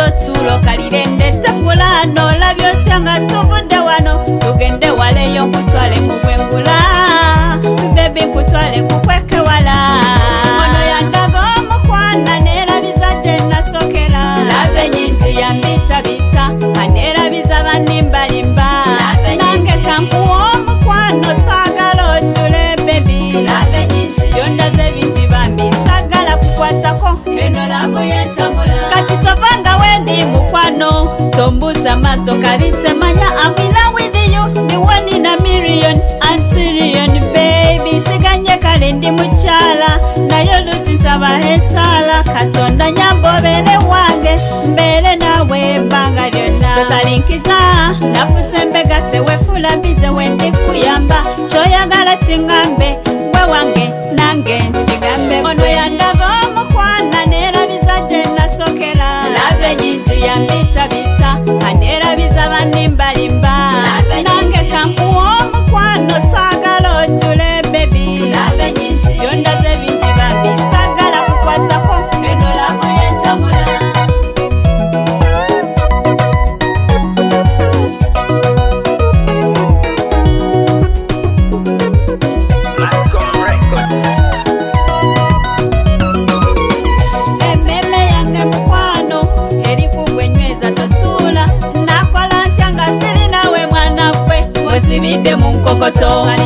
tulo kalirende takula no labyo tanga tubudde wano tugende waleyo kutwale mu bwengula baby kutwale kukweke wala ono yandaga omukwana nerabiza gye nasokera labe nyinti ya mbita bita anerabiza banimbalimba nange kankuwa omukwano saagala otule baby labe nyinti yondaze bingi bambi saagala kukwatako eno labo yentamula kati tovanga wendi mukwano tombuza maso kabite manya I'm in love with you the one in a million and trillion baby siganye kale ndi muchala nayo lusi nsaba hesala katonda nyambobele wange mbele nawe banga lyonna tosalinkiza nafuse mbegate wefula mbize wendi kuyamba kyoyagala tingambe gwe wange nange ntigambe ono yandaga omukwana nerabiza gye nasokera labe nyinti ya mbita bita anerabiza banimbalimba nange kankuwa omukwano saagala otule baby labe nyinti yondaze bingi bambi saagala kukwatako eno labo yentamula sibidde mu nkokoto